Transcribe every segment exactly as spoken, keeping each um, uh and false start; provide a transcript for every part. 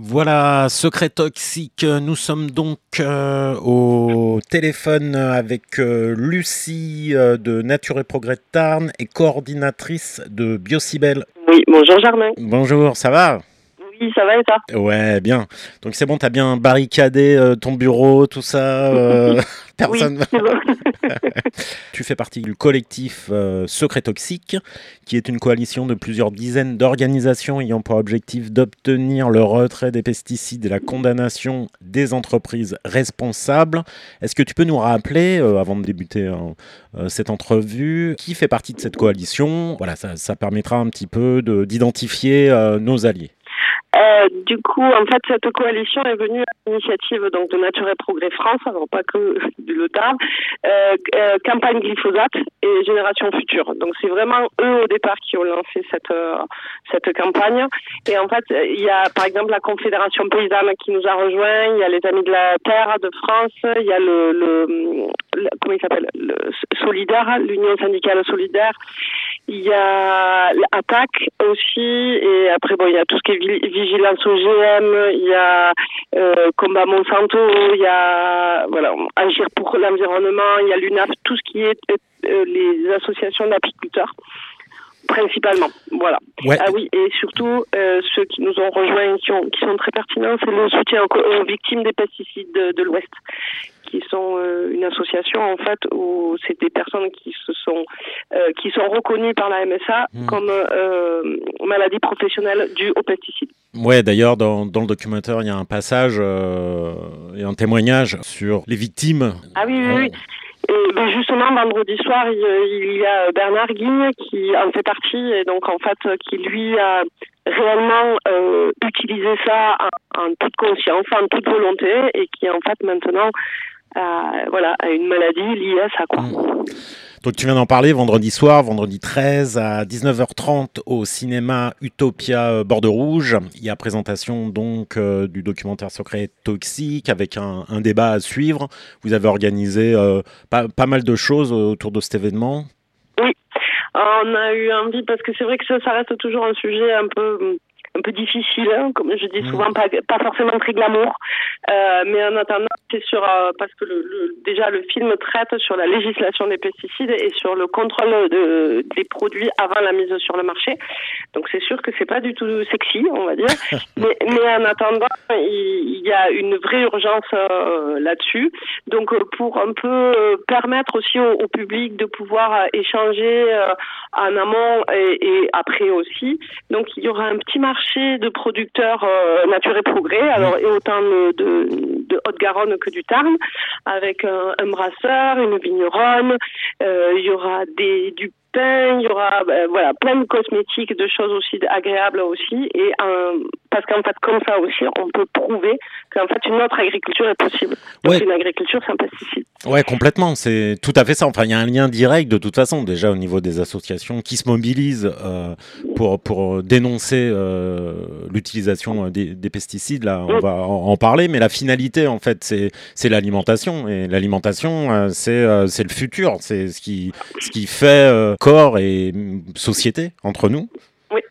Voilà, Secret Toxique. Nous sommes donc euh, au téléphone avec euh, Lucie euh, de Nature et Progrès de Tarn et coordinatrice de Biocybelle. Oui, bonjour Germain. Bonjour, ça va? Oui, ça va et toi? Ouais, bien. Donc c'est bon, t'as bien barricadé euh, ton bureau, tout ça. euh, Oui, Personne. c'est bon. Tu fais partie du collectif euh, Secret Toxique, qui est une coalition de plusieurs dizaines d'organisations ayant pour objectif d'obtenir le retrait des pesticides et la condamnation des entreprises responsables. Est-ce que tu peux nous rappeler, euh, avant de débuter hein, euh, cette entrevue, qui fait partie de cette coalition? Voilà, ça, ça permettra un petit peu de, d'identifier euh, nos alliés. Euh, du coup, en fait, cette coalition est venue à l'initiative donc de Nature et Progrès France, alors pas que du Le Tarn, euh, euh, campagne glyphosate et Génération Future. Donc c'est vraiment eux au départ qui ont lancé cette euh, cette campagne. Et en fait, il y a par exemple la Confédération paysanne qui nous a rejoint, il y a les Amis de la Terre de France, il y a le, le, le comment il s'appelle, le Solidaire, l'Union syndicale solidaire. Il y a l'Attaque aussi, et après bon, il y a tout ce qui est vigilance O G M, il y a euh, Combat Monsanto, il y a voilà, Agir pour l'environnement, il y a l'U N A F, tout ce qui est euh, les associations d'apiculteurs principalement, voilà. Ouais. Ah oui, et surtout euh, ceux qui nous ont rejoints, qui, ont, qui sont très pertinents, c'est le soutien aux, aux victimes des pesticides de, de l'Ouest, qui sont euh, une association en fait où c'est des personnes qui se sont euh, qui sont reconnues par la M S A mmh. comme euh, maladies professionnelles dues aux pesticides. Ouais, d'ailleurs dans, dans le documentaire il y a un passage euh, et un témoignage sur les victimes. Ah oui oui. oui. Et ben justement, vendredi soir, il, il y a Bernard Guigne qui en fait partie et donc en fait qui lui a réellement euh, utilisé ça en, en toute conscience, en toute volonté et qui en fait maintenant a, voilà, a une maladie liée à ça, quoi. Mmh. Donc tu viens d'en parler vendredi soir, vendredi treize à dix-neuf heures trente au cinéma Utopia Bordeaux Rouge. Il y a présentation donc euh, du documentaire Secret Toxique avec un, un débat à suivre. Vous avez organisé euh, pas, pas mal de choses autour de cet événement. Oui, on a eu envie parce que c'est vrai que ça, ça reste toujours un sujet un peu... un peu difficile, hein, comme je dis souvent, mmh. pas, pas forcément très glamour, euh, mais en attendant, c'est sur, euh, parce que le, le, déjà le film traite sur la législation des pesticides et sur le contrôle de, des produits avant la mise sur le marché. Donc c'est sûr que c'est pas du tout sexy, on va dire, mais, mais en attendant, il, il y a une vraie urgence euh, là-dessus. Donc pour un peu euh, permettre aussi au, au public de pouvoir euh, échanger euh, en amont et, et après aussi. Donc il y aura un petit marché de producteurs euh, Nature et Progrès, alors et autant de, de, de Haute-Garonne que du Tarn, avec un, un brasseur, une vigneronne, euh, il y aura des, du pain, il y aura euh, voilà plein de cosmétiques, de choses aussi agréables aussi, et un, parce qu'en fait comme ça aussi on peut prouver qu'en fait une autre agriculture est possible. Donc ouais. Une agriculture sans pesticides. Ouais, complètement, c'est tout à fait ça. Enfin, il y a un lien direct de toute façon déjà au niveau des associations qui se mobilisent euh, pour pour dénoncer euh, l'utilisation des, des pesticides. Là, on oui. va en, en parler, mais la finalité en fait c'est c'est l'alimentation et l'alimentation euh, c'est euh, c'est le futur, c'est ce qui ce qui fait euh, corps et société entre nous. Oui.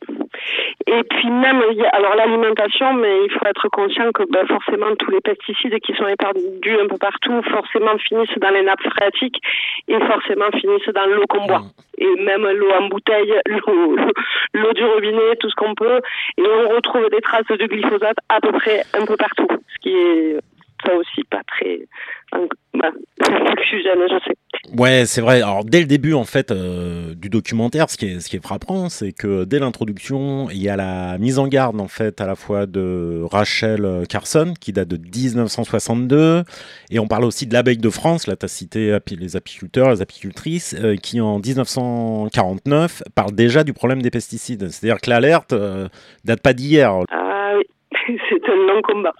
Et puis même, alors l'alimentation, mais il faut être conscient que ben, forcément tous les pesticides qui sont épandus un peu partout, forcément finissent dans les nappes phréatiques et forcément finissent dans l'eau qu'on boit. Mmh. Et même l'eau en bouteille, l'eau, l'eau du robinet, tout ce qu'on peut. Et on retrouve des traces de glyphosate à peu près un peu partout, ce qui est ça aussi pas très bah, oxygène, je sais. Ouais, c'est vrai. Alors dès le début en fait euh, du documentaire, ce qui est ce qui est frappant, c'est que dès l'introduction, il y a la mise en garde en fait à la fois de Rachel Carson qui date de dix-neuf cent soixante-deux et on parle aussi de l'abeille de France. Là, tu as cité les apiculteurs, les apicultrices euh, qui en dix-neuf cent quarante-neuf parlent déjà du problème des pesticides. C'est-à-dire que l'alerte euh, date pas d'hier. Ah oui, c'est un long combat.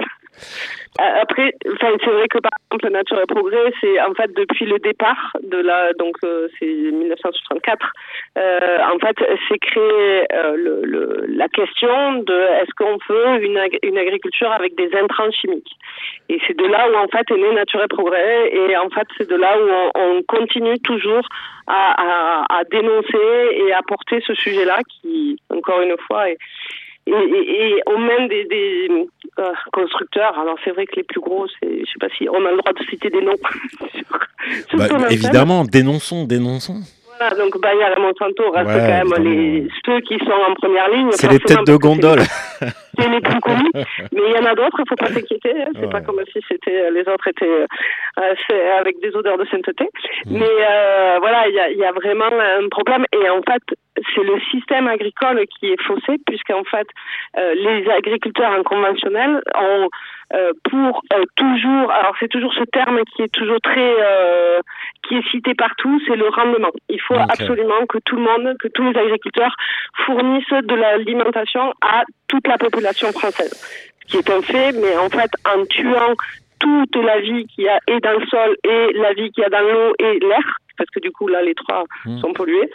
Après, enfin, c'est vrai que par exemple Nature et Progrès, c'est en fait depuis le départ de la, donc euh, c'est dix-neuf cent soixante-quatre. Euh, en fait, c'est créé euh, le, le, la question de est-ce qu'on veut une, ag- une agriculture avec des intrants chimiques. Et c'est de là où en fait est né Nature et Progrès. Et en fait, c'est de là où on, on continue toujours à, à, à dénoncer et à porter ce sujet-là qui, encore une fois, est et, et, et on mène des, des euh, constructeurs. Alors c'est vrai que les plus gros, c'est, je sais pas si on a le droit de citer des noms. sur, sur bah, évidemment, dénonçons, dénonçons. Voilà, donc Bayer et Monsanto restent ouais, quand même les, ceux qui sont en première ligne. C'est les têtes de gondole. C'est les plus connus, mais il y en a d'autres, il ne faut pas s'inquiéter. Hein. C'est ouais. pas comme si c'était les autres étaient euh, avec des odeurs de sainteté. Mmh. Mais euh, voilà, il y a, y a vraiment un problème. Et en fait, c'est le système agricole qui est faussé, puisqu'en fait, euh, les agriculteurs en conventionnel ont euh, pour euh, toujours, alors c'est toujours ce terme qui est toujours très, euh, qui est cité partout, c'est le rendement. Il faut okay. absolument que tout le monde, que tous les agriculteurs fournissent de l'alimentation à toute la population française. Ce qui est un fait, mais en fait, en tuant toute la vie qu'il y a et dans le sol et la vie qu'il y a dans l'eau et l'air, parce que du coup, là, les trois mmh. sont pollués.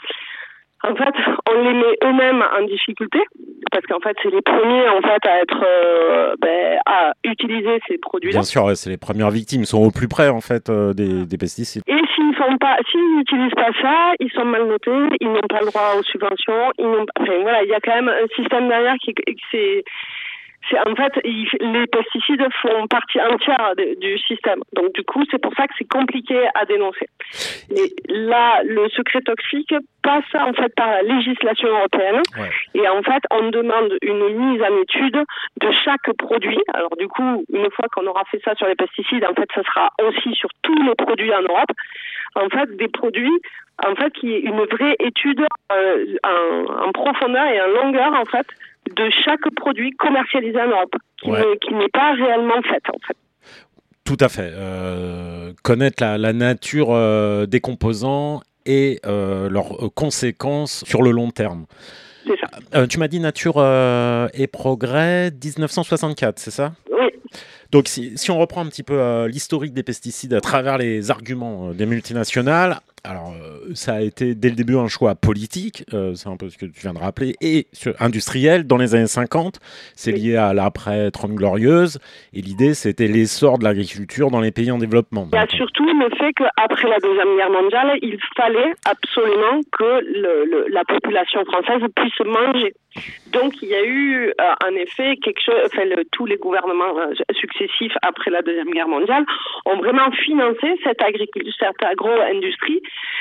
En fait, on les met eux-mêmes en difficulté, parce qu'en fait, c'est les premiers en fait à être, euh, ben, à utiliser ces produits-là. Bien sûr, ouais, c'est les premières victimes. Ils sont au plus près en fait euh, des, des pesticides. Et s'ils font pas, s'ils n'utilisent pas ça, ils sont mal notés, ils n'ont pas le droit aux subventions. Ils n'ont, enfin voilà, il y a quand même un système derrière qui, qui c'est. C'est, en fait, il, les pesticides font partie entière de, du système. Donc, du coup, c'est pour ça que c'est compliqué à dénoncer. Et là, le secret toxique passe en fait par la législation européenne. Ouais. Et en fait, on demande une mise en étude de chaque produit. Alors, du coup, une fois qu'on aura fait ça sur les pesticides, en fait, ça sera aussi sur tous les produits en Europe. En fait, des produits, en fait, qui est une vraie étude euh, en, en profondeur et en longueur, en fait, de chaque produit commercialisé en Europe, qui, ouais. ne, qui n'est pas réellement fait, en fait. Tout à fait. Euh, connaître la, la nature euh, des composants et euh, leurs conséquences sur le long terme. C'est ça. Euh, tu m'as dit Nature euh, et Progrès dix-neuf cent soixante-quatre, c'est ça ? Oui. Donc, si, si on reprend un petit peu euh, l'historique des pesticides à travers les arguments euh, des multinationales, alors euh, ça a été dès le début un choix politique, euh, c'est un peu ce que tu viens de rappeler, et sur, industriel dans les années cinquante. C'est lié à l'après-Trente Glorieuses, et l'idée c'était l'essor de l'agriculture dans les pays en développement. Il y a surtout le fait qu'après la Deuxième Guerre mondiale, il fallait absolument que le, le, la population française puisse manger. Donc il y a eu euh, en effet quelque chose, enfin le, tous les gouvernements euh, successifs après la Deuxième Guerre mondiale ont vraiment financé cette agriculture, cette agro-industrie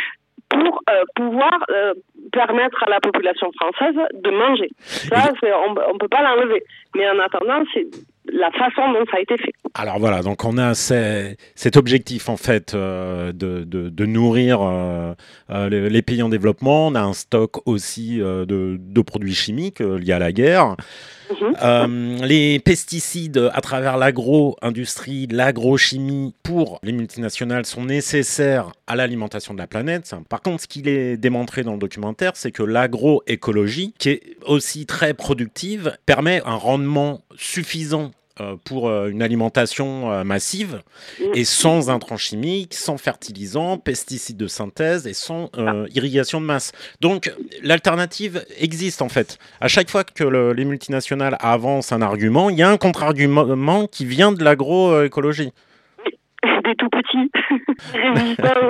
pour euh, pouvoir euh, permettre à la population française de manger. Ça, c'est, on ne peut pas l'enlever. Mais en attendant, c'est la façon dont ça a été fait. Alors voilà, donc on a ces, cet objectif en fait euh, de, de, de nourrir euh, euh, les, les pays en développement. On a un stock aussi euh, de, de produits chimiques euh, liés à la guerre. Mmh. Euh, les pesticides à travers l'agro-industrie, l'agrochimie pour les multinationales sont nécessaires à l'alimentation de la planète. Par contre, ce qu'il est démontré dans le documentaire, c'est que l'agroécologie, qui est aussi très productive, permet un rendement suffisant Euh, pour euh, une alimentation euh, massive et sans intrants chimiques, sans fertilisants, pesticides de synthèse et sans euh, irrigation de masse. Donc l'alternative existe en fait. À chaque fois que le, les multinationales avancent un argument, il y a un contre-argument qui vient de l'agroécologie. Des tout petits résistants.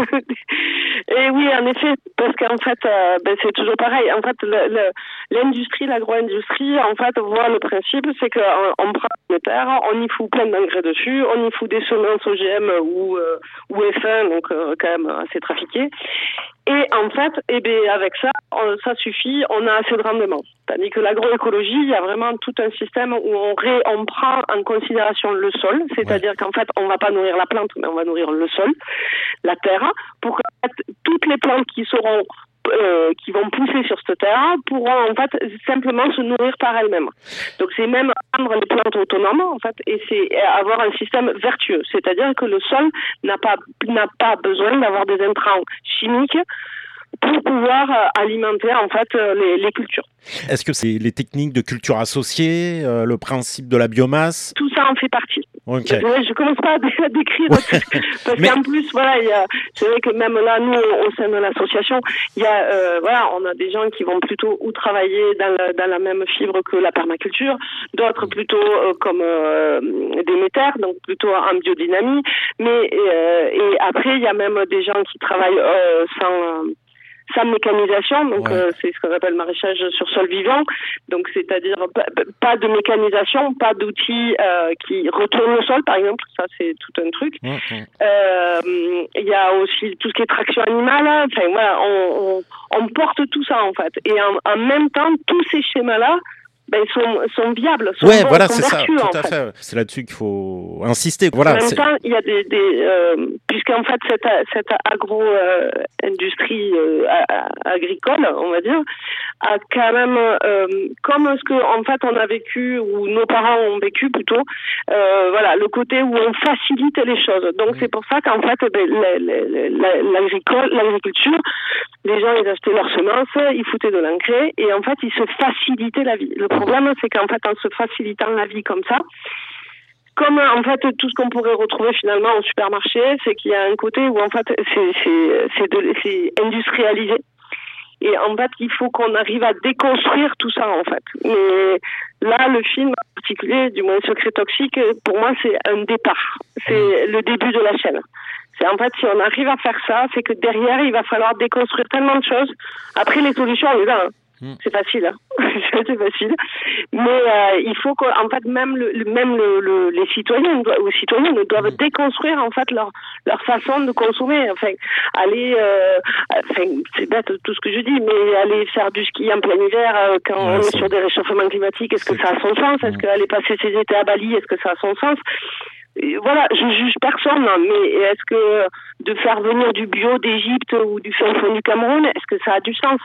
Et oui, en effet, parce qu'en fait, euh, ben, c'est toujours pareil. En fait, le, le, l'industrie, l'agro-industrie, en fait, voit le principe, c'est qu'on on prend une terre, on y fout plein d'engrais dessus, on y fout des semences O G M ou, euh, ou F un, donc euh, quand même assez trafiquées. Et en fait, eh bien, avec ça, on, ça suffit, on a assez de rendement. Tandis que l'agroécologie, il y a vraiment tout un système où on, ré, on prend en considération le sol, c'est-à-dire ouais. qu'en fait, on ne va pas nourrir la plante, mais on va nourrir le sol, la terre, pour que en fait, toutes les plantes qui seront Euh, qui vont pousser sur cette terre pourront en fait simplement se nourrir par elles-mêmes. Donc c'est même rendre les plantes autonomes en fait, et c'est avoir un système vertueux, c'est-à-dire que le sol n'a pas n'a pas besoin d'avoir des intrants chimiques pour pouvoir euh, alimenter en fait euh, les, les cultures. Est-ce que c'est les techniques de culture associée, euh, le principe de la biomasse ? Tout ça en fait partie. Okay. Je, je commence pas à décrire parce Mais... qu'en plus voilà, il y a, c'est vrai que même là nous au sein de l'association, il y a euh, voilà, on a des gens qui vont plutôt ou travailler dans la, dans la même fibre que la permaculture, d'autres plutôt euh, comme euh, des métères, donc plutôt en biodynamie. Mais euh, et après il y a même des gens qui travaillent euh, sans sans mécanisation, donc ouais. euh, c'est ce qu'on appelle maraîchage sur sol vivant, donc c'est-à-dire pas, pas de mécanisation, pas d'outils euh, qui retournent le sol, par exemple, ça c'est tout un truc. Il mmh. euh, y a aussi tout ce qui est traction animale, enfin voilà, on, on, on porte tout ça en fait, et en, en même temps, tous ces schémas-là, ben, sont, sont viables, sont ouais, bons, voilà, sont c'est vertueux, ça, tout en à fait. fait. C'est là-dessus qu'il faut insister. Voilà, en même c'est... temps, il y a des, des euh, puisqu'en fait cette, cette agro-industrie euh, euh, agricole, on va dire, a quand même, euh, comme ce que en fait on a vécu ou nos parents ont vécu plutôt, euh, voilà, le côté où on facilite les choses. Donc mmh. c'est pour ça qu'en fait, ben, l'agricole, l'agriculture, les gens ils achetaient leurs semences, ils foutaient de l'engrais et en fait ils se facilitaient la vie. Le problème c'est qu'en fait en se facilitant la vie comme ça, comme en fait tout ce qu'on pourrait retrouver finalement au supermarché, c'est qu'il y a un côté où en fait c'est c'est c'est, de, c'est industrialisé. Et en fait, il faut qu'on arrive à déconstruire tout ça, en fait. Mais là, le film en particulier, du moins Secret Toxique, pour moi, c'est un départ. C'est le début de la chaîne. C'est en fait, si on arrive à faire ça, c'est que derrière, il va falloir déconstruire tellement de choses. Après, les solutions, on les a. Hein. C'est facile, hein. C'est facile. Mais euh, il faut qu'en fait même le, même le, le, les citoyens ou citoyens doivent mmh. déconstruire en fait leur leur façon de consommer. Enfin, aller, euh, enfin c'est bête tout ce que je dis, mais aller faire du ski en plein hiver euh, quand ouais, on est sur des réchauffements climatiques, est-ce que ça a son sens ? Est-ce mmh. qu'aller passer ses étés à Bali, est-ce que ça a son sens ? Et voilà, je juge personne, mais est-ce que de faire venir du bio d'Égypte ou du fin fond du Cameroun, est-ce que ça a du sens ?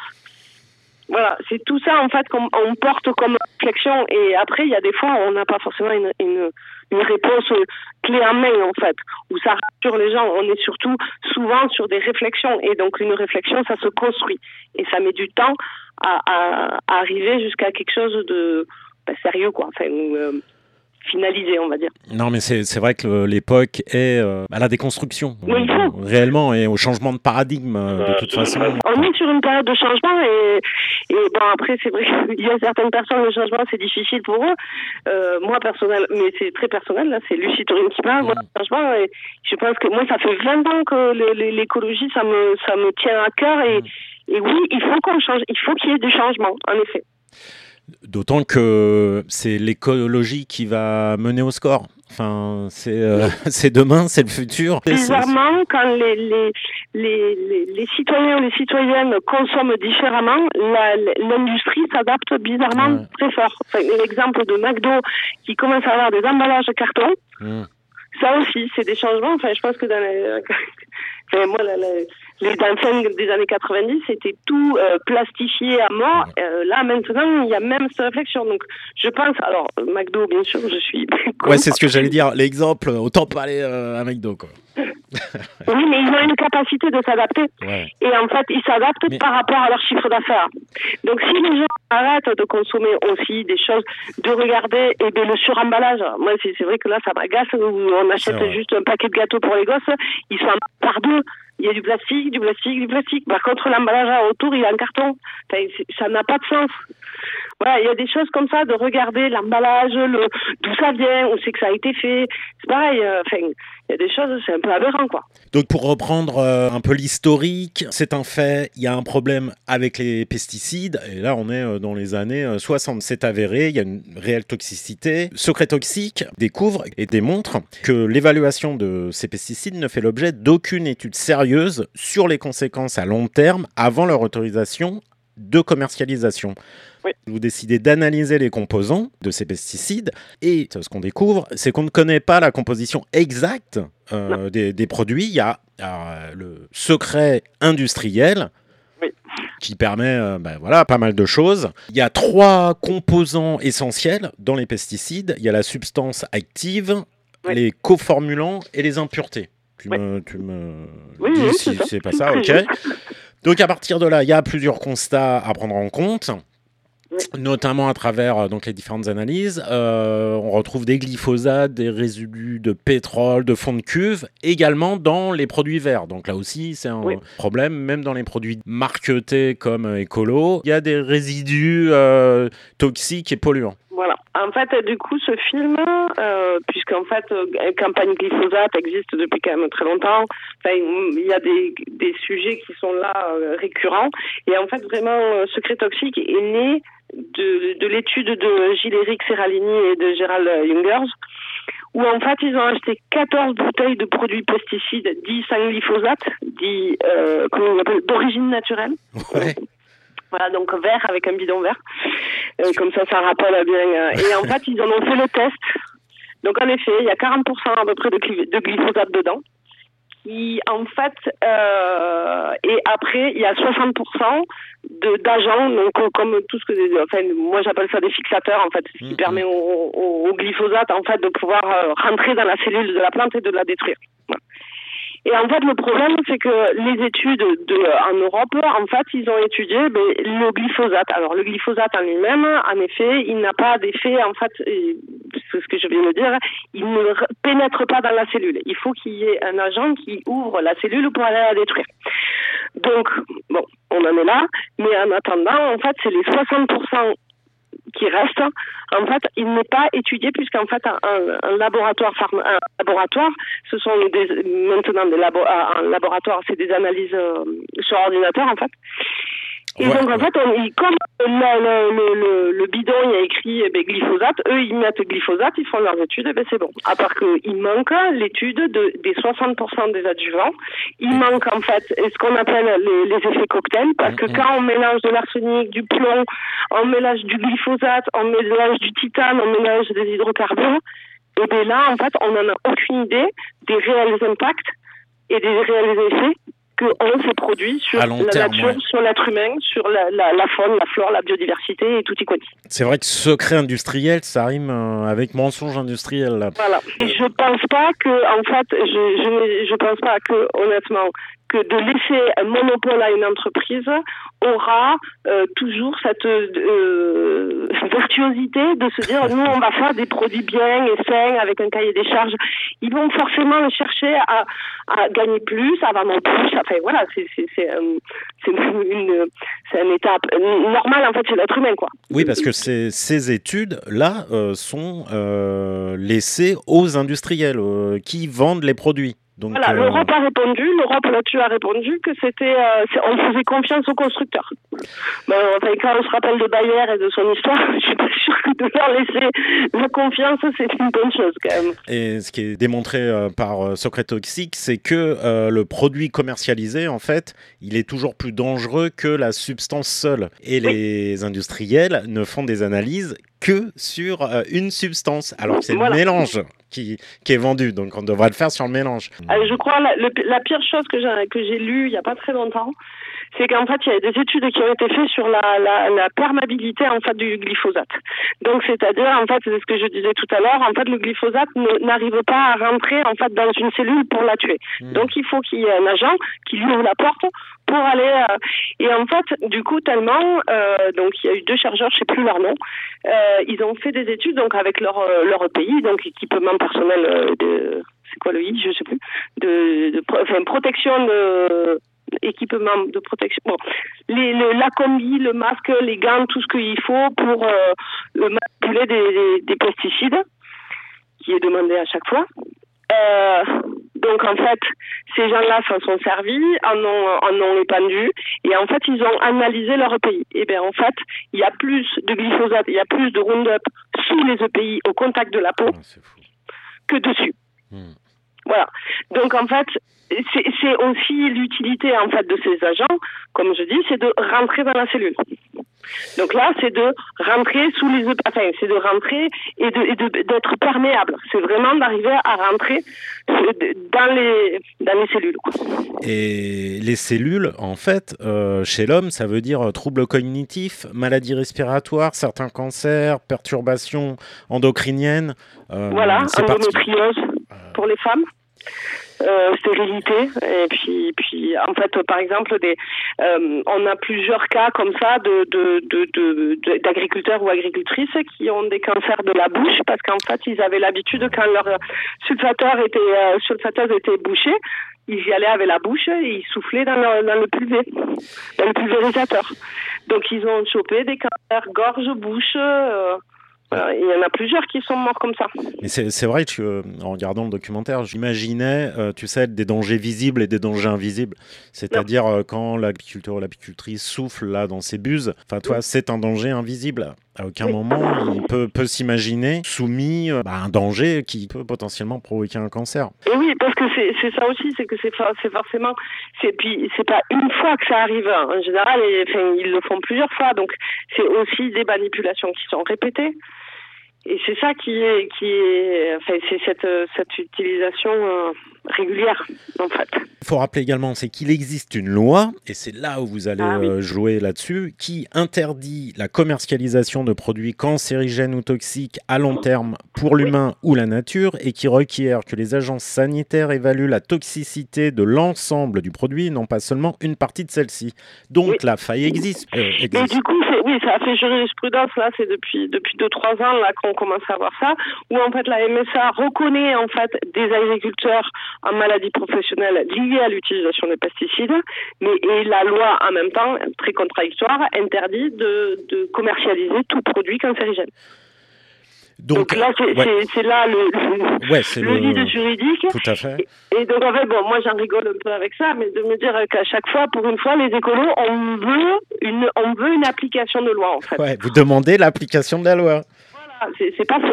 Voilà, c'est tout ça en fait qu'on on porte comme réflexion et après il y a des fois on n'a pas forcément une, une, une réponse clé en main en fait, où ça rassure les gens, on est surtout souvent sur des réflexions et donc une réflexion ça se construit et ça met du temps à, à, à arriver jusqu'à quelque chose de bah, sérieux quoi, enfin euh, finalisé, on va dire. Non, mais c'est, c'est vrai que l'époque est euh, à la déconstruction, oui, euh, réellement, et au changement de paradigme, euh, de toute façon. On est sur une période de changement, et, et bon, après, c'est vrai qu'il y a certaines personnes, le changement, c'est difficile pour eux. Euh, moi, personnel, mais c'est très personnel, là, c'est Lucie Tourine qui parle, mmh. moi, le changement, et je pense que moi, ça fait vingt ans que le, le, l'écologie, ça me, ça me tient à cœur, et, mmh. et oui, il faut qu'on change, il faut qu'il y ait du changement, en effet. D'autant que c'est l'écologie qui va mener au score. Enfin, c'est, euh, c'est demain, c'est le futur. Bizarrement, quand les, les, les, les, les citoyens ou les citoyennes consomment différemment, la, l'industrie s'adapte bizarrement ouais. très fort. Enfin, l'exemple de McDo qui commence à avoir des emballages de carton, mmh. ça aussi, c'est des changements. Enfin, je pense que dans les... enfin, moi, la, la... les dansins des années quatre-vingt-dix, c'était tout euh, plastifié à mort. Euh, là, maintenant, il y a même cette réflexion. Donc, je pense... Alors, McDo, bien sûr, je suis... ouais, c'est ce que j'allais dire. L'exemple, autant pas aller euh, à McDo, quoi. Oui, mais ils ont une capacité de s'adapter. Ouais. Et en fait, ils s'adaptent mais... par rapport à leur chiffre d'affaires. Donc, si les gens arrêtent de consommer aussi des choses, de regarder eh bien, le suremballage. Moi, c'est, c'est vrai que là, ça m'agace. On achète juste un paquet de gâteaux pour les gosses. Ils sont par deux. Il y a du plastique, du plastique, du plastique. Par contre, l'emballage autour, il est en carton. Enfin, ça n'a pas de sens. Voilà, il y a des choses comme ça, de regarder l'emballage, le, d'où ça vient, où c'est que ça a été fait. C'est pareil, enfin, euh, il y a des choses, c'est un peu aberrant, quoi. Donc, pour reprendre euh, un peu l'historique, c'est un fait, il y a un problème avec les pesticides, et là, on est euh, dans les années euh, soixante. C'est avéré, il y a une réelle toxicité. Secret Toxique découvre et démontre que l'évaluation de ces pesticides ne fait l'objet d'aucune étude sérieuse sur les conséquences à long terme avant leur autorisation de commercialisation. Oui. Vous décidez d'analyser les composants de ces pesticides et ce qu'on découvre, c'est qu'on ne connaît pas la composition exacte euh, des, des produits. Il y a euh, le secret industriel oui. qui permet euh, ben voilà, pas mal de choses. Il y a trois composants essentiels dans les pesticides. Il y a la substance active, oui. les coformulants et les impuretés. Tu oui. me, tu me oui, dis oui, si c'est, c'est pas ça, ok. Donc à partir de là, il y a plusieurs constats à prendre en compte. Oui. Notamment à travers donc, les différentes analyses, euh, on retrouve des glyphosates, des résidus de pétrole, de fond de cuve, également dans les produits verts. Donc là aussi, c'est un oui. problème, même dans les produits marketés comme écolo, il y a des résidus euh, toxiques et polluants. Voilà. En fait, du coup, ce film, euh, puisqu'en fait, euh, campagne glyphosate existe depuis quand même très longtemps. Enfin, il y a des, des sujets qui sont là euh, récurrents. Et en fait, vraiment, euh, Secret Toxique est né de, de l'étude de Gilles-Éric Serralini et de Gérald Jungers, où en fait, ils ont acheté quatorze bouteilles de produits pesticides dits sans glyphosate, dits euh, comment on appelle, d'origine naturelle. Ouais. Voilà, donc vert avec un bidon vert. Euh, comme ça, ça rappelle bien. Euh, et en fait, ils en ont fait le test. Donc, en effet, il y a quarante pour cent à peu près de, de glyphosate dedans. Qui, en fait, euh, et après, il y a soixante pour cent de, d'agents, donc comme tout ce que, enfin, moi j'appelle ça des fixateurs, en fait, ce qui mmh. permet au, au, au glyphosate, en fait, de pouvoir euh, rentrer dans la cellule de la plante et de la détruire. Voilà. Et en fait, le problème, c'est que les études de, en Europe, en fait, ils ont étudié ben, le glyphosate. Alors, le glyphosate en lui-même, en effet, il n'a pas d'effet, en fait, c'est ce que je viens de dire, il ne pénètre pas dans la cellule. Il faut qu'il y ait un agent qui ouvre la cellule pour aller la détruire. Donc, bon, on en est là, mais en attendant, en fait, c'est les soixante pour cent qui reste, en fait, il n'est pas étudié puisqu'en fait, un, un laboratoire, un laboratoire, ce sont des, maintenant des labo, un laboratoire, c'est des analyses euh, sur ordinateur, en fait. Et ouais, donc, en ouais. fait, on, il, comme le, le, le, le bidon, il y a écrit eh ben, glyphosate, eux, ils mettent glyphosate, ils font leurs études, et ben c'est bon. À part qu'il manque l'étude de, des soixante pour cent des adjuvants. Il manque, en fait, ce qu'on appelle les, les effets cocktails, parce que quand on mélange de l'arsenic, du plomb, on mélange du glyphosate, on mélange du titane, on mélange des hydrocarbures, et bien là, en fait, on n'en a aucune idée des réels impacts et des réels effets qu'on s'est produit sur la terme, nature, ouais. sur l'être humain, sur la, la, la faune, la flore, la biodiversité et tout y quanti. C'est vrai que secret industriel, ça rime euh, avec mensonge industriel. Là. Voilà. Et je pense pas que, en fait, je, je, je pense pas que, honnêtement, que de laisser un monopole à une entreprise aura euh, toujours cette euh, virtuosité de se dire nous on va faire des produits bien et sains avec un cahier des charges. Ils vont forcément chercher à, à gagner plus, à vendre plus. Enfin voilà, c'est c'est c'est, euh, c'est une, une c'est un état normal en fait chez l'être humain quoi. Oui, parce que ces ces études là euh, sont euh, laissées aux industriels euh, qui vendent les produits. Donc, voilà, euh... l'Europe a répondu, l'Europe là-dessus a répondu que c'était, euh, on faisait confiance aux constructeurs. Ben, enfin, quand on se rappelle de Bayer et de son histoire, je suis pas sûre que de leur laisser la confiance, c'est une bonne chose quand même. Et ce qui est démontré euh, par euh, Secret Toxique, c'est que euh, le produit commercialisé, en fait, il est toujours plus dangereux que la substance seule. Et oui. Les industriels ne font des analyses que sur euh, une substance, alors que c'est voilà. le mélange qui, qui est vendu, donc on devrait le faire sur le mélange. Alors, je crois la, le, la pire chose que j'ai, que j'ai lue il n'y a pas très longtemps, c'est qu'en fait il y a des études qui ont été faites sur la, la, la perméabilité en fait du glyphosate. Donc c'est-à-dire en fait c'est ce que je disais tout à l'heure, en fait le glyphosate ne, n'arrive pas à rentrer en fait dans une cellule pour la tuer. Mmh. Donc il faut qu'il y ait un agent qui lui ouvre la porte pour aller euh, et en fait du coup tellement euh, donc il y a eu deux chercheurs, je sais plus leur nom, euh, ils ont fait des études donc avec leur leur pays, donc équipement personnel euh, de c'est quoi le I, je sais plus, de, de enfin, protection de équipement de protection. Bon, les, le, la combi, le masque, les gants, tout ce qu'il faut pour euh, manipuler des, des, des pesticides, qui est demandé à chaque fois. Euh, donc en fait, ces gens-là s'en sont servis, en ont, en ont épandu, et en fait ils ont analysé leur E P I. Et bien en fait, il y a plus de glyphosate, il y a plus de Roundup sous les E P I au contact de la peau oh, que dessus. Hmm. Voilà. Donc en fait, c'est, c'est aussi l'utilité en fait de ces agents, comme je dis, c'est de rentrer dans la cellule. Donc là, c'est de rentrer sous les, enfin, c'est de rentrer et de, et de d'être perméable. C'est vraiment d'arriver à rentrer dans les dans les cellules. Et les cellules, en fait, euh, chez l'homme, ça veut dire troubles cognitifs, maladies respiratoires, certains cancers, perturbations endocriniennes. Euh, voilà, endométriose euh... pour les femmes. Euh, stérilité et puis puis en fait par exemple des euh, on a plusieurs cas comme ça de de, de de de d'agriculteurs ou agricultrices qui ont des cancers de la bouche parce qu'en fait ils avaient l'habitude quand leur sulfateur était euh, sulfateuse était bouchée, ils y allaient avec la bouche et ils soufflaient dans le dans le pulvé, dans le pulvérisateur. Donc ils ont chopé des cancers gorge, bouche, euh, Euh, il y en a plusieurs qui sont morts comme ça. Mais c'est, c'est vrai que, euh, en regardant le documentaire, j'imaginais, euh, tu sais, des dangers visibles et des dangers invisibles. C'est-à-dire, euh, quand l'apiculteur ou l'apicultrice souffle là dans ses buses, enfin, toi, oui. C'est un danger invisible. À aucun oui. moment, il peut, peut s'imaginer soumis euh, bah, à un danger qui peut potentiellement provoquer un cancer. Et oui, parce que c'est, c'est ça aussi, c'est que c'est, c'est forcément... C'est, puis, c'est pas une fois que ça arrive. En général, et, enfin, ils le font plusieurs fois. Donc, c'est aussi des manipulations qui sont répétées. Et c'est ça qui est, qui est, enfin, c'est cette, cette utilisation euh, régulière, en fait. Il faut rappeler également, c'est qu'il existe une loi, et c'est là où vous allez ah, oui. euh, jouer là-dessus, qui interdit la commercialisation de produits cancérigènes ou toxiques à long terme pour l'humain oui. ou la nature, et qui requiert que les agences sanitaires évaluent la toxicité de l'ensemble du produit, non pas seulement une partie de celle-ci. Donc oui. la faille existe. Euh, existe. Mais du coup, c'est, oui, ça a fait jurisprudence, là, c'est depuis, depuis deux trois ans là, qu'on commence à voir ça, où en fait la M S A reconnaît en fait des agriculteurs en maladie professionnelle liées à l'utilisation des pesticides, mais et la loi en même temps, très contradictoire, interdit de, de commercialiser tout produit cancérigène. Donc, donc là, c'est, ouais. c'est, c'est là le, le, ouais, c'est le, le vide juridique. Tout à fait. Et, et donc, en fait, bon, moi, j'en rigole un peu avec ça, mais de me dire qu'à chaque fois, pour une fois, les écolos, on veut une, on veut une application de loi, en fait. Ouais, vous demandez l'application de la loi. Voilà, c'est, c'est pas fou.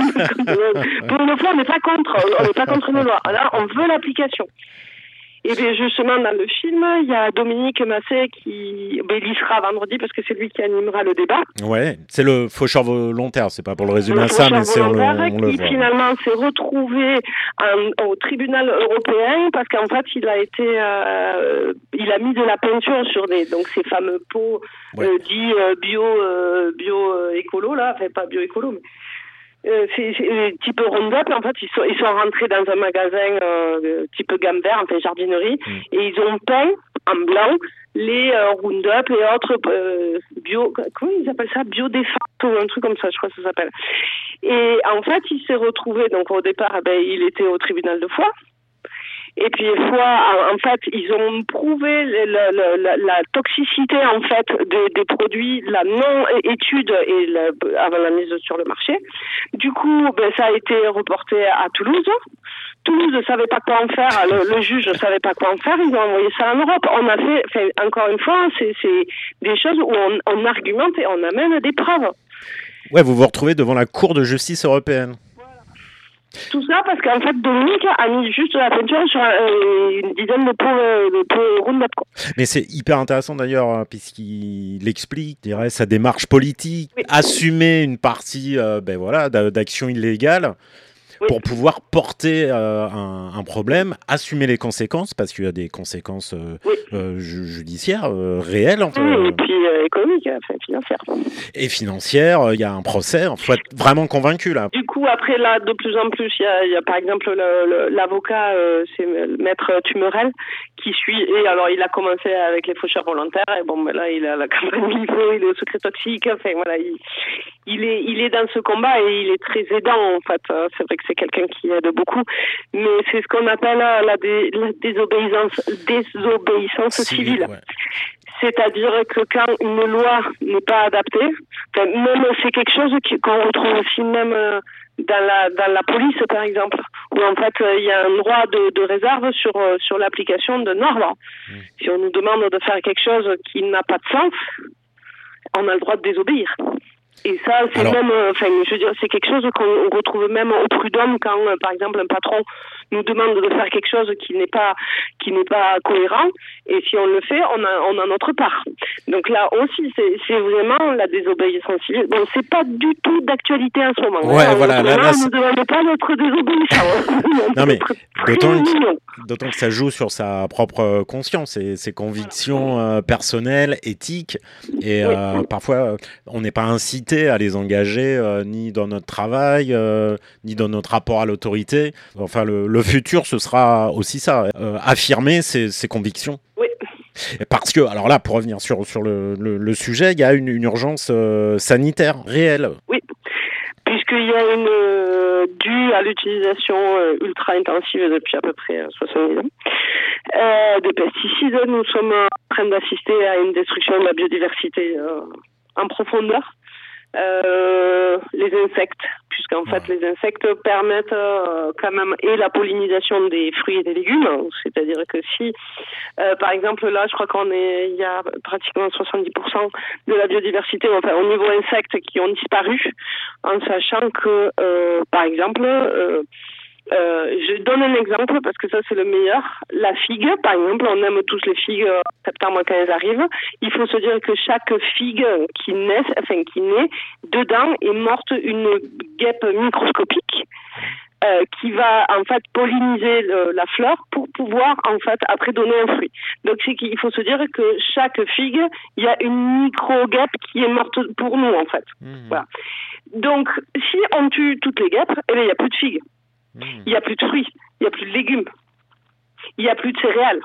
Pour une fois, on n'est pas contre, on n'est pas contre une loi. Là, on veut l'application. Et bien justement, dans le film, il y a Dominique Massé qui... Ben, il y sera vendredi parce que c'est lui qui animera le débat. Ouais, c'est le faucheur volontaire, c'est pas pour le résumer le à ça, mais c'est on le, on qui le voit. Finalement s'est retrouvé en, au tribunal européen parce qu'en fait, il a été... Euh, il a mis de la peinture sur des, donc ces fameux pots ouais. euh, dits euh, bio, euh, bio écolo, là, enfin pas bio écolo, mais... Euh, c'est, c'est type Roundup, en fait, ils sont, ils sont rentrés dans un magasin euh, type gamme vert, enfin jardinerie, mmh. et ils ont peint en blanc les euh, Roundup et autres euh, bio, comment ils appellent ça, biodéfense ou un truc comme ça, je crois que ça s'appelle. Et en fait, il s'est retrouvé, donc au départ, ben, il était au tribunal de Foix. Et puis, fois, en fait, ils ont prouvé la, la, la, la toxicité, en fait, des, des produits, la non-étude et la, avant la mise sur le marché. Du coup, ben, ça a été reporté à Toulouse. Toulouse ne savait pas quoi en faire, le, le juge ne savait pas quoi en faire, ils ont envoyé ça en Europe. On a fait, enfin, encore une fois, c'est, c'est des choses où on, on argumente et on amène des preuves. Ouais, vous vous retrouvez devant la Cour de justice européenne. Tout ça parce qu'en fait, Dominique a mis juste la peinture sur euh, une dizaine de pots, euh, de pots Roundup. Mais c'est hyper intéressant d'ailleurs, puisqu'il explique, je dirais, sa démarche politique, oui. assumer une partie euh, ben voilà, d'actions illégales. Oui. Pour pouvoir porter euh, un, un problème, assumer les conséquences, parce qu'il y a des conséquences euh, oui. euh, ju- judiciaires euh, réelles. Enfin, oui, et puis euh, économiques, enfin, financières. Et financières, il y a un procès, il faut être vraiment convaincu là. Du coup, après là, de plus en plus, il y a, y a par exemple le, le, l'avocat, euh, c'est Maître Tumerel, qui suit, et alors il a commencé avec les faucheurs volontaires, et bon, ben là, il a la campagne Livo, il est au secret toxique, enfin voilà, il, il, est, il est dans ce combat et il est très aidant en fait. C'est vrai que c'est quelqu'un qui aide beaucoup, mais c'est ce qu'on appelle la, dé, la désobéissance, désobéissance civile. civile. Ouais. C'est-à-dire que quand une loi n'est pas adaptée, même c'est quelque chose qui, qu'on retrouve aussi même dans la, dans la police, par exemple, où en fait il y a un droit de, de réserve sur, sur l'application de normes. Mmh. Si on nous demande de faire quelque chose qui n'a pas de sens, on a le droit de désobéir. Et ça, c'est Alors... même, enfin, je veux dire, c'est quelque chose qu'on retrouve même au prud'homme quand, par exemple, un patron nous demande de faire quelque chose qui n'est pas, qui n'est pas cohérent. Et si on le fait, on a, on a notre part. Donc là aussi, c'est, c'est vraiment la désobéissance civile. Bon, c'est pas du tout d'actualité en ce moment. Ouais, hein. voilà. Là, là, on ne demande pas notre désobéissance. non mais d'autant que, d'autant que ça joue sur sa propre conscience et ses convictions euh, personnelles, éthiques. Et oui. euh, parfois, on n'est pas incité à les engager euh, ni dans notre travail, euh, ni dans notre rapport à l'autorité. Enfin, le, le futur, ce sera aussi ça, euh, affirmer ses, ses convictions. Oui. Parce que, alors là, pour revenir sur, sur le, le, le sujet, il y a une, une urgence euh, sanitaire réelle. Oui, puisqu'il y a une, euh, due à l'utilisation euh, ultra-intensive depuis à peu près soixante-dix ans, euh, de pesticides, nous sommes en train d'assister à une destruction de la biodiversité euh, en profondeur. Euh, les insectes, puisqu'en fait les insectes permettent euh, quand même et la pollinisation des fruits et des légumes, c'est-à-dire que si euh, par exemple là je crois qu'on est il y a pratiquement soixante-dix pour cent de la biodiversité enfin au niveau insectes qui ont disparu, en sachant que euh, par exemple euh, Euh, je donne un exemple parce que ça c'est le meilleur. La figue, par exemple, on aime tous les figues en septembre quand elles arrivent. Il faut se dire que chaque figue qui naît, enfin qui naît, dedans est morte une guêpe microscopique euh, qui va en fait polliniser le, la fleur pour pouvoir en fait après donner un fruit. Donc c'est qu'il faut se dire que chaque figue, il y a une micro-guêpe qui est morte pour nous en fait. Mmh. Voilà. Donc si on tue toutes les guêpes, eh bien il n'y a plus de figues. Il n'y a plus de fruits, il n'y a plus de légumes, il n'y a plus de céréales.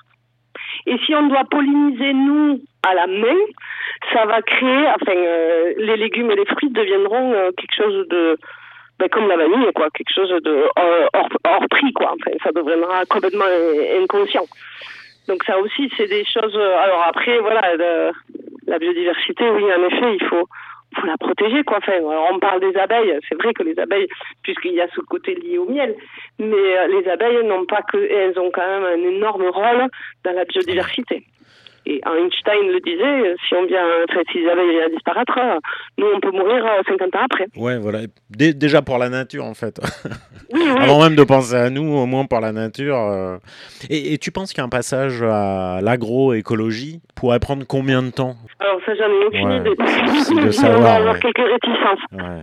Et si on doit polliniser, nous, à la main, ça va créer, enfin, euh, les légumes et les fruits deviendront euh, quelque chose de, ben, comme la vanille, quoi, quelque chose de euh, hors, hors prix, quoi. Enfin, ça deviendra complètement inconscient. Donc ça aussi, c'est des choses... Alors après, voilà, de, la biodiversité, oui, en effet, il faut... faut la protéger, quoi. Enfin, alors on parle des abeilles, c'est vrai que les abeilles, puisqu'il y a ce côté lié au miel, mais euh, les abeilles n'ont pas que, elles ont quand même un énorme rôle dans la biodiversité. Et Einstein le disait, si on vient, enfin, si les abeilles viennent à disparaître, nous on peut mourir cinquante ans après. Ouais, voilà. Dé- déjà pour la nature, en fait. Oui, oui. Avant même de penser à nous, au moins pour la nature. Euh... Et, et tu penses qu'un passage à l'agroécologie pourrait prendre combien de temps? Alors ça, j'en ai aucune ouais, idée. C'est de savoir. On va avoir ouais. quelques réticences. Ouais.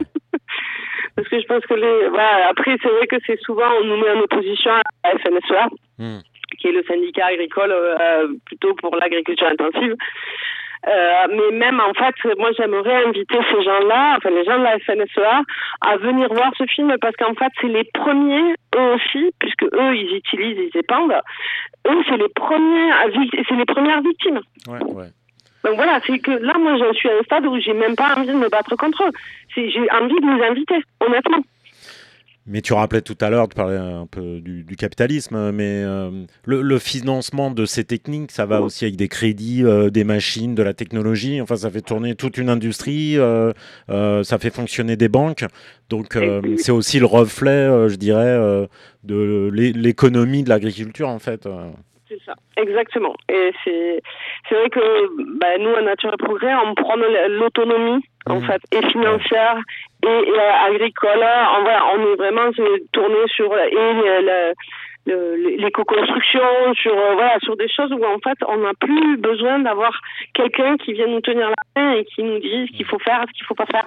Parce que je pense que les... Voilà, après, c'est vrai que c'est souvent, on nous met en opposition à la F N S E A, hmm. qui est le syndicat agricole euh, plutôt pour l'agriculture intensive. Euh, mais même en fait, moi j'aimerais inviter ces gens-là, enfin les gens de la F N S E A, à venir voir ce film parce qu'en fait c'est les premiers, eux aussi, puisque eux ils utilisent, ils épandent, eux c'est les premiers, c'est les premières victimes. Ouais, ouais. Donc voilà, c'est que là moi je suis à un stade où j'ai même pas envie de me battre contre eux. C'est, j'ai envie de les inviter, honnêtement. Mais tu rappelais tout à l'heure, tu parlais un peu du, du capitalisme, mais euh, le, le financement de ces techniques, ça va aussi avec des crédits, euh, des machines, de la technologie. Enfin, ça fait tourner toute une industrie, euh, euh, ça fait fonctionner des banques. Donc, euh, c'est aussi le reflet, euh, je dirais, euh, de l'économie de l'agriculture, en fait. C'est ça, exactement. Et c'est, c'est vrai que bah, nous, à Nature et Progrès, on prend l'autonomie, mmh. en fait, et financière et, et agricole. En vrai, on est vraiment tourné sur et l'éco-construction, sur, voilà, sur des choses où, en fait, on n'a plus besoin d'avoir quelqu'un qui vienne nous tenir la main et qui nous dise ce qu'il faut faire, ce qu'il ne faut pas faire.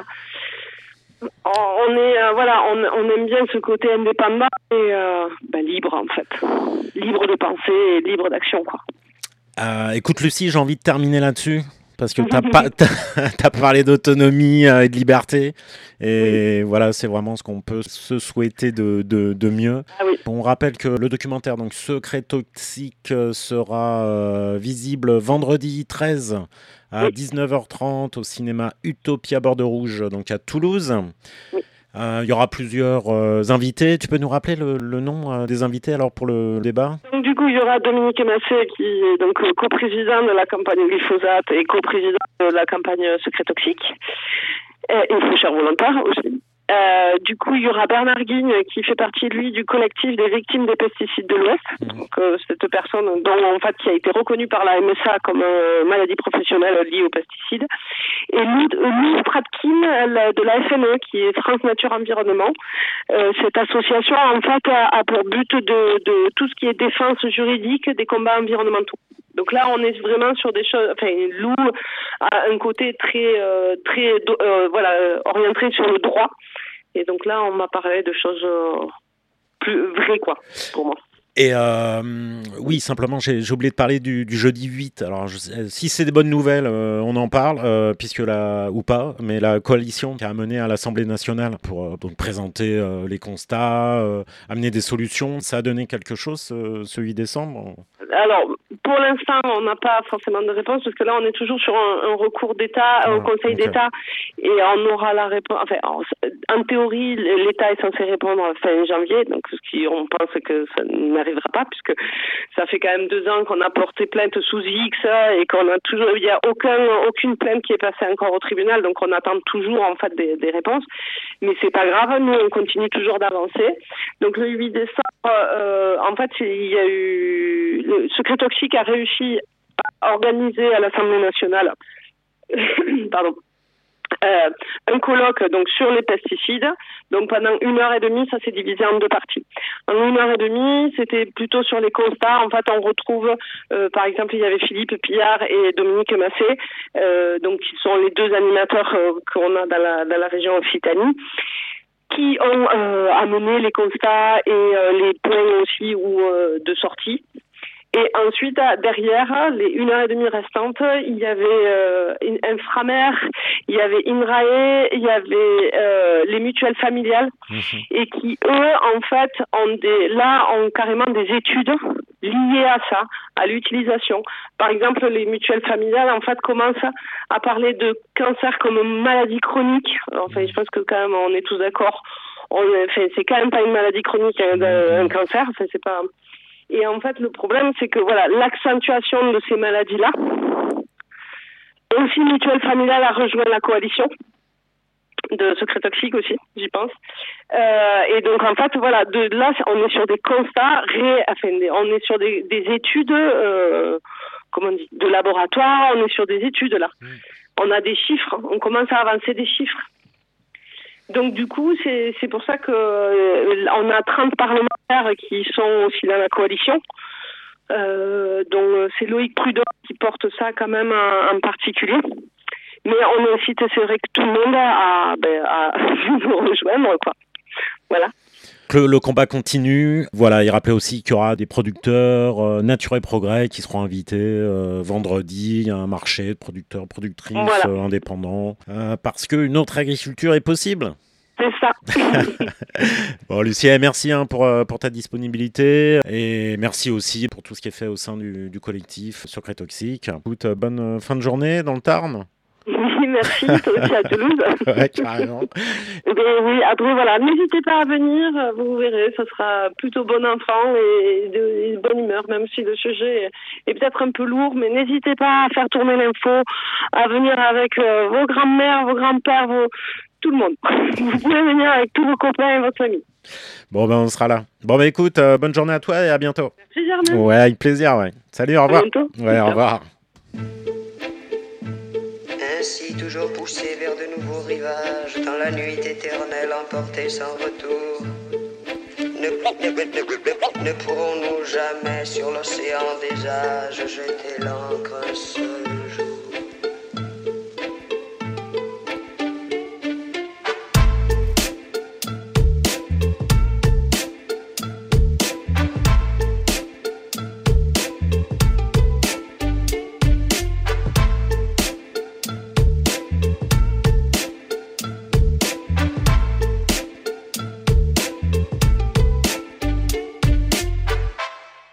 On est euh, voilà, on, on aime bien ce côté indépendant et euh, bah, libre en fait, libre de penser et libre d'action quoi. Euh, écoute Lucie, j'ai envie de terminer là-dessus parce que t'as pas t'as, t'as parlé d'autonomie euh, et de liberté et oui. Voilà, c'est vraiment ce qu'on peut se souhaiter de de, de mieux. Ah oui. On rappelle que le documentaire donc Secret Toxique sera euh, visible vendredi treize à oui. dix-neuf heures trente au cinéma Utopia Bord de Rouge, donc à Toulouse. Oui. Euh, il y aura plusieurs euh, invités. Tu peux nous rappeler le, le nom euh, des invités alors pour le débat? Donc, du coup, il y aura Dominique Massé qui est donc coprésident de la campagne glyphosate et coprésident de la campagne Secret Toxique. Et il faut cher volontaire aussi. Euh, du coup, il y aura Bernard Guigne qui fait partie, lui, du collectif des victimes des pesticides de l'Ouest. Mmh. Donc, euh, cette personne dont, en fait, qui a été reconnue par la M S A comme euh, maladie professionnelle liée aux pesticides. Et Louise Pratkin de la F N E, qui est France Nature Environnement. Euh, cette association, en fait, a, a pour but de, de tout ce qui est défense juridique des combats environnementaux. Donc là, on est vraiment sur des choses. Enfin, Lou a un côté très, euh, très, euh, voilà, orienté sur le droit. Et donc là, on m'a parlé de choses euh, plus vraies, quoi, pour moi. Et euh, oui, simplement, j'ai, j'ai oublié de parler du, du jeudi huit. Alors, je, si c'est des bonnes nouvelles, euh, on en parle, euh, puisque la, ou pas, mais la coalition qui a amené à l'Assemblée nationale pour euh, donc présenter euh, les constats, euh, amener des solutions, ça a donné quelque chose ce, ce huit décembre? Alors, pour l'instant, on n'a pas forcément de réponse, parce que là, on est toujours sur un, un recours d'État, ah, au Conseil okay. d'État, et on aura la réponse. Enfin, en, en théorie, l'État est censé répondre fin janvier, donc ce qui, on pense que ça n'arrive arrivera pas, puisque ça fait quand même deux ans qu'on a porté plainte sous X et qu'on a toujours, il y a aucun, aucune plainte qui est passée encore au tribunal, donc on attend toujours en fait des, des réponses. Mais c'est pas grave, nous on continue toujours d'avancer. Donc le huit décembre, euh, en fait, il y a eu le Secret Toxique a réussi à organiser à l'Assemblée nationale, pardon. Euh, un colloque donc sur les pesticides. Donc pendant une heure et demie, ça s'est divisé en deux parties. En une heure et demie, c'était plutôt sur les constats. En fait, on retrouve, euh, par exemple, il y avait Philippe Pillard et Dominique Massé, euh, donc qui sont les deux animateurs euh, qu'on a dans la dans la région Occitanie, qui ont euh, amené les constats et euh, les points aussi ou euh, de sortie. Et ensuite, derrière, les une heure et demie restantes, il y avait euh, Inframer, il y avait INRAE, il y avait euh, les mutuelles familiales, mmh. et qui, eux, en fait, ont des, là, ont carrément des études liées à ça, à l'utilisation. Par exemple, les mutuelles familiales, en fait, commencent à parler de cancer comme maladie chronique. Enfin, je pense que quand même, on est tous d'accord. On, enfin, c'est quand même pas une maladie chronique, un, un cancer. Enfin, c'est pas... Et en fait, le problème, c'est que voilà, l'accentuation de ces maladies-là, aussi Mutuelle Familiale a rejoint la coalition de Secret Toxique aussi, j'y pense. Euh, et donc en fait, voilà, de là, on est sur des constats, ré, enfin, on est sur des, des études, euh, comment on dit, de laboratoire, on est sur des études là. Mmh. On a des chiffres, on commence à avancer des chiffres. Donc du coup, c'est c'est pour ça que euh, on a trente parlementaires qui sont aussi dans la coalition. Euh, donc c'est Loïc Prudhomme qui porte ça quand même en, en particulier. Mais on incite, c'est vrai que tout le monde à, ben, à nous rejoindre, quoi. Voilà. Le, le combat continue. Voilà, il rappelait aussi qu'il y aura des producteurs euh, Nature et Progrès qui seront invités euh, vendredi. Il y a un marché de producteurs, productrices voilà. euh, indépendants. Euh, parce qu'une autre agriculture est possible. C'est ça. Bon, Lucie, merci hein, pour, pour ta disponibilité. Et merci aussi pour tout ce qui est fait au sein du, du collectif Secret Toxique. Écoute, bonne fin de journée dans le Tarn. Oui, merci, toi aussi à Toulouse. Ouais, carrément. Et oui, après, voilà, n'hésitez pas à venir, vous verrez, ça sera plutôt bon enfant et de, et de bonne humeur, même si le sujet est, est peut-être un peu lourd, mais n'hésitez pas à faire tourner l'info, à venir avec euh, vos grands-mères, vos grands-pères, vos... tout le monde. Vous pouvez venir avec tous vos copains et votre famille. Bon, ben, on sera là. Bon, ben, écoute, euh, bonne journée à toi et à bientôt. Merci, Germaine. Ouais, avec plaisir, ouais. Salut, au revoir. À bientôt. Ouais, au revoir. Ainsi toujours poussé vers de nouveaux rivages, dans la nuit éternelle emportée sans retour. Ne, ne, ne, ne pourrons-nous jamais sur l'océan des âges jeter l'encre seule?